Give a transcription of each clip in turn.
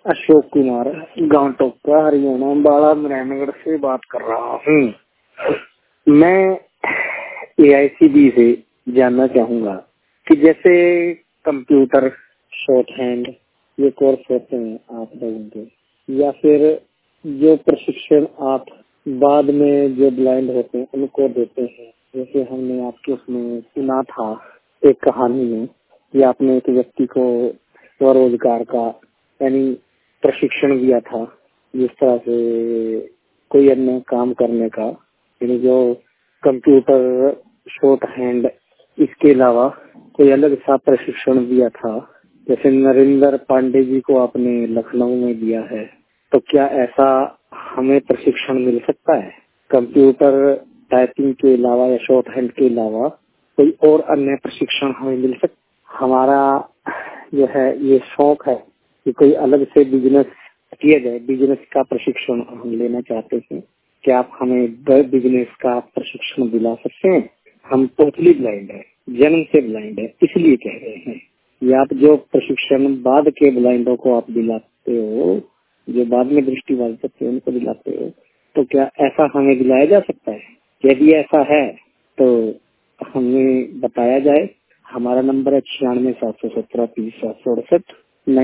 अशोक कुमार, गांव टोका, हरियाणा, बाड़ा नारायणगढ़ से बात कर रहा हूँ। मैं एआईसीबी से जानना चाहूंगा कि जैसे कंप्यूटर, शॉर्ट हैंड, ये कोर्स होते हैं आप लोगों के, या फिर जो प्रशिक्षण आप बाद में जो ब्लाइंड होते हैं उनको देते हैं, जैसे हमने आपके उसमें सुना था एक कहानी में कि आपने एक व्यक्ति को स्वरोजगार का यानी प्रशिक्षण दिया था, जिस तरह से कोई अन्य काम करने का, यानी जो कंप्यूटर, शॉर्ट हैंड, इसके अलावा कोई अलग सा प्रशिक्षण दिया था, जैसे नरेंद्र पांडे जी को आपने लखनऊ में दिया है। तो क्या ऐसा हमें प्रशिक्षण मिल सकता है कंप्यूटर टाइपिंग के अलावा या शॉर्ट हैंड के अलावा कोई और अन्य प्रशिक्षण हमें मिल सकता? हमारा जो है ये शौक है कि कोई अलग से बिजनेस किया जाए, बिजनेस का प्रशिक्षण हम लेना चाहते हैं। क्या आप हमें बिजनेस का प्रशिक्षण दिला सकते हैं? हम टोटली ब्लाइंड है, जन्म से ब्लाइंड है, इसलिए कह रहे हैं। या आप जो प्रशिक्षण बाद के ब्लाइंडों को आप दिलाते हो, जो बाद में दृष्टि वाले सकते हैं उनको दिलाते हो, तो क्या ऐसा हमें दिलाया जा सकता है? यदि ऐसा है तो हमें बताया जाए। हमारा नंबर है 96,717,30,768,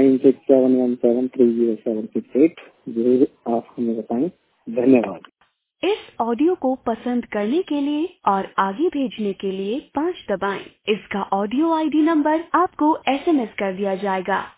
9671730768। जरूर आप हमें बताएं। धन्यवाद। इस ऑडियो को पसंद करने के लिए और आगे भेजने के लिए 5 दबाएं। इसका ऑडियो आईडी नंबर आपको एसएमएस कर दिया जाएगा।